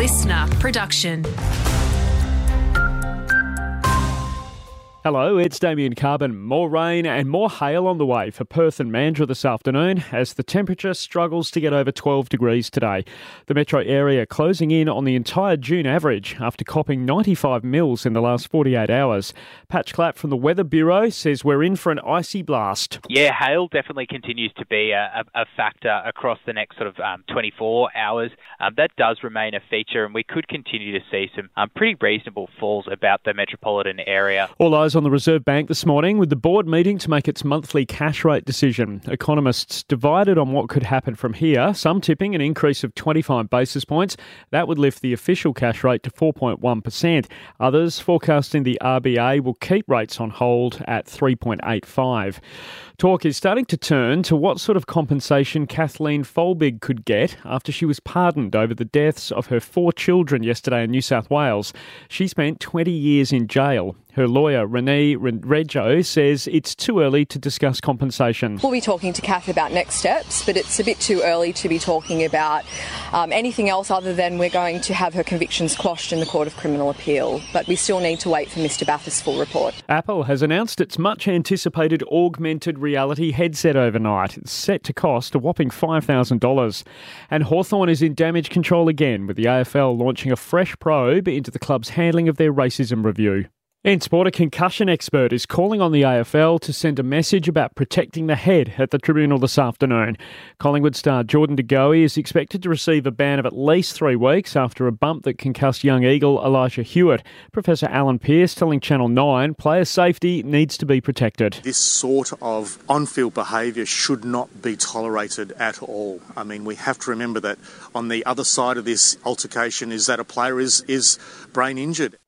listener production. Hello, it's Damien Carbon. More rain and more hail on the way for Perth and Mandurah this afternoon as the temperature struggles to get over 12 degrees today. The metro area closing in on the entire June average after copping 95 mils in the last 48 hours. Patch Clapp from the Weather Bureau says we're in for an icy blast. Yeah, hail definitely continues to be a factor across the next 24 hours. That does remain a feature, and we could continue to see some pretty reasonable falls about the metropolitan area. All eyes on the Reserve Bank this morning with the board meeting to make its monthly cash rate decision. Economists divided on what could happen from here, some tipping an increase of 25 basis points. That would lift the official cash rate to 4.1%. Others forecasting the RBA will keep rates on hold at 3.85. Talk is starting to turn to what sort of compensation Kathleen Folbig could get after she was pardoned over the deaths of her 4 children yesterday in New South Wales. She spent 20 years in jail. Her lawyer, Renee Reggio, says it's too early to discuss compensation. We'll be talking to Kath about next steps, but it's a bit too early to be talking about anything else other than we're going to have her convictions quashed in the Court of Criminal Appeal. But we still need to wait for Mr Bathurst's full report. Apple has announced its much-anticipated augmented reality headset overnight. It's set to cost a whopping $5,000. And Hawthorn is in damage control again, with the AFL launching a fresh probe into the club's handling of their racism review. In sport, a concussion expert is calling on the AFL to send a message about protecting the head at the tribunal this afternoon. Collingwood star Jordan De Goey is expected to receive a ban of at least 3 weeks after a bump that concussed young Eagle Elijah Hewitt. Professor Alan Pearce telling Channel 9 player safety needs to be protected. This sort of on-field behaviour should not be tolerated at all. I mean, we have to remember that on the other side of this altercation is that a player is brain injured.